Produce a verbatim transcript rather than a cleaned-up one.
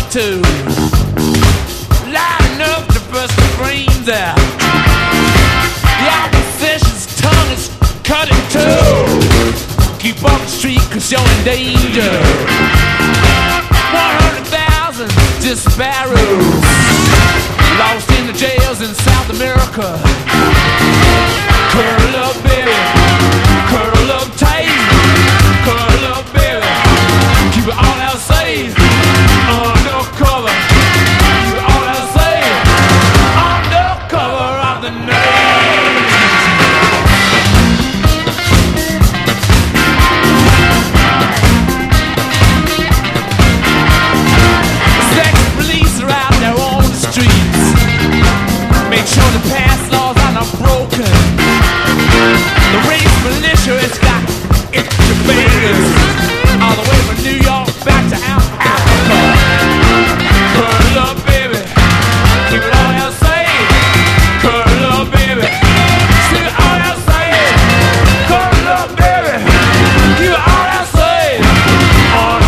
too. Loud enough to burst the brains out. The opposition's tongue is cut in two. Keep off the street cause you're in danger. One hundred thousand disparados lost in the jails in South America. Curl up, baby.